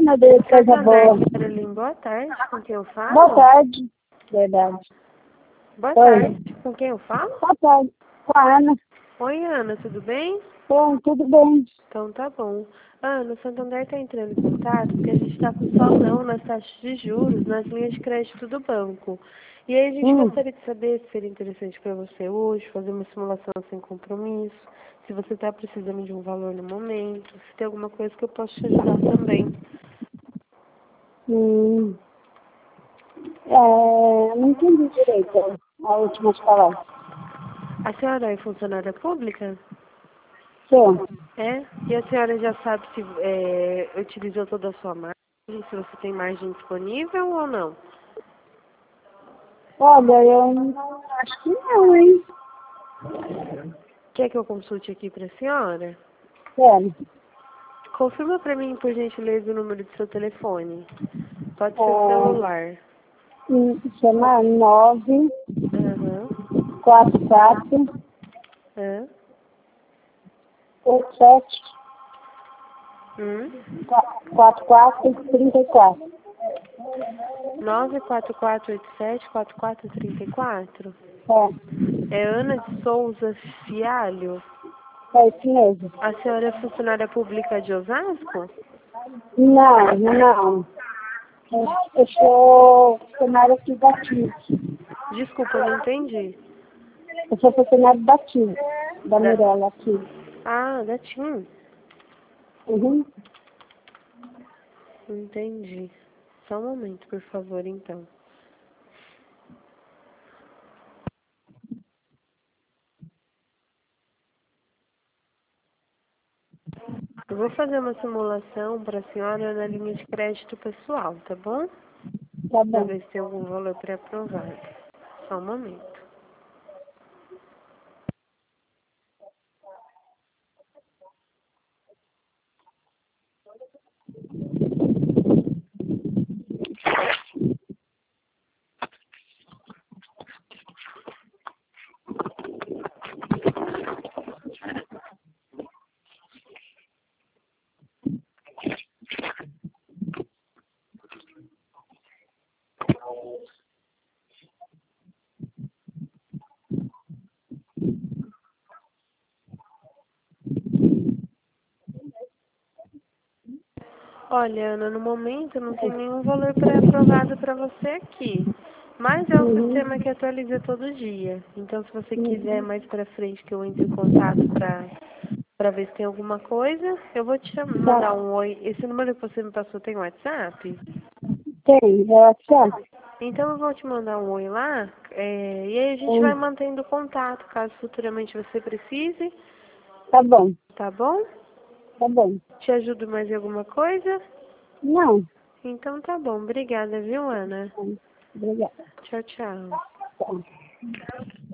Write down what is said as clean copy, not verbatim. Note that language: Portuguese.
Ana, de coisa boa. Caroline, boa tarde. Com quem eu falo? Boa tarde. Verdade. Boa Oi. tarde. Com quem eu falo? Boa tarde. Com a Ana. Oi, Ana, tudo bem? Bom, tudo bem. Então tá bom. Ana, o Santander está entrando em contato porque a gente está com salão nas taxas de juros, nas linhas de crédito do banco. E aí a gente gostaria de saber se seria interessante para você hoje fazer uma simulação sem compromisso, se você está precisando de um valor no momento, se tem alguma coisa que eu possa te ajudar também. Não entendi direito a última palavra. A senhora é funcionária pública? Sim. É? E a senhora já sabe se utilizou toda a sua margem, se você tem margem disponível ou não? Olha, eu não acho que não, hein? Quer que eu consulte aqui para a senhora? Sério. Confirma para mim, por gentileza, o número do seu telefone. Pode ser o celular. Chama 9 Aham. 44 Hã? 87 Hum? 44 34. 944874434? É, É Ana de Souza Fialho? é isso mesmo. A senhora é funcionária pública de Osasco? Não. Eu sou funcionária aqui da TIM. Desculpa, eu não entendi. Eu sou funcionária da TIM, da Da... Mirella aqui. Ah, da TIM. Uhum. Entendi. Só um momento, por favor, então. Eu vou fazer uma simulação para a senhora na linha de crédito pessoal, tá bom? Tá Para bom. ver se tem algum valor pré-aprovado. Só um momento. Olha, Ana, no momento não tem nenhum valor pré-aprovado para você aqui. Mas é um sistema que atualiza todo dia. Então, se você quiser mais para frente que eu entre em contato para ver se tem alguma coisa, eu vou te mandar um oi. Esse número que você me passou tem WhatsApp? Tem, é WhatsApp? Então eu vou te mandar um oi lá, e aí a gente vai mantendo contato, caso futuramente você precise, Tá bom, tá bom? tá bom. Te ajudo mais em alguma coisa? Não. Então tá bom, obrigada, viu, Ana? Obrigada. Tchau, tchau. Tá.